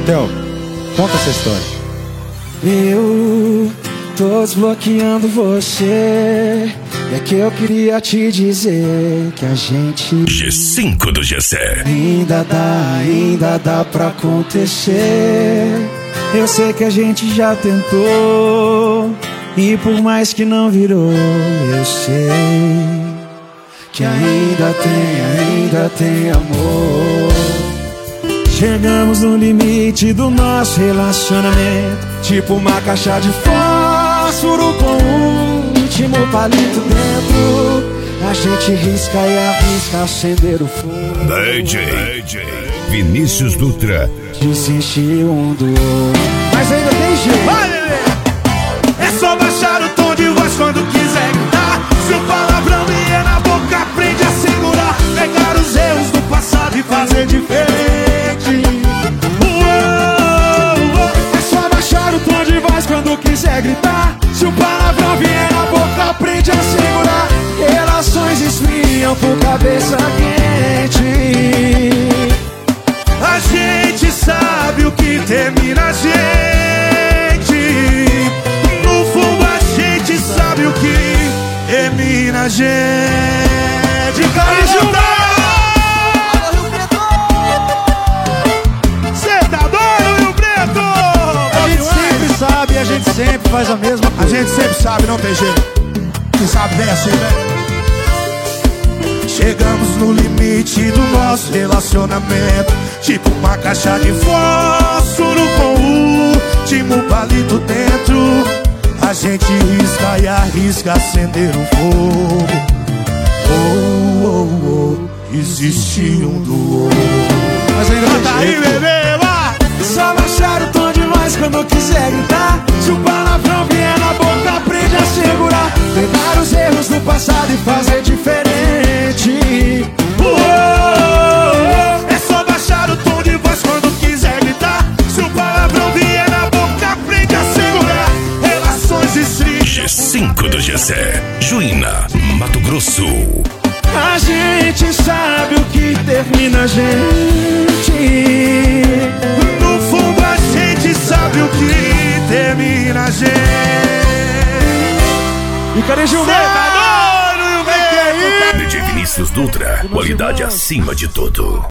Theo, conta essa história. Eu tô desbloqueando você. É que eu queria te dizer que a gente G5 do Gessé. ainda dá pra acontecer. Eu sei que a gente já tentou, e por mais que não virou, eu sei que ainda tem amor. Chegamos no limite do nosso relacionamento, tipo uma caixa de fósforo com o último palito dentro. A gente risca e arrisca acender o fogo. DJ Vinícius Dutra. Desistir um do outro, mas ainda tem jeito. Vai, bebê! É só baixar o tom de voz quando quiser gritar. Se o palavrão vier na boca, aprende a segurar. Pegar os erros do passado e fazer diferente. É só baixar o tom de voz quando quiser gritar. Se o palavrão vier na boca, aprende a segurar. Relações esfriam por cabeça quente. A gente sabe o que termina a gente. No fundo a gente sabe o que termina a gente. Cê tá doido, Rio Preto? A gente sempre sabe, a gente sempre faz a mesma A coisa. gente sempre sabe, não tem jeito. Quem sabe bem assim, né? Chegamos no limite do nosso relacionamento, tipo uma caixa de fósforo com o último palito dentro. A gente risca e arrisca acender o fogo. Existe um do outro. Mas ainda Canta tem aí, jeito. bebê, vai! Só baixar o tom de voz quando quiser gritar. Se o palavrão vier na boca, aprende a segurar. Pegar os erros do passado e fazer diferente. É só baixar o tom de voz quando quiser gritar. Se o palavrão vier na boca, aprende a segurar. Relações esfrias. G5 do Gessé. Juína, Mato Grosso. A gente sabe o que termina a gente. No fundo a gente sabe o que termina a gente. E cadê Gilmar? Cê tá doido, Rio Preto? DJ Vinícius Dutra. Qualidade acima de tudo.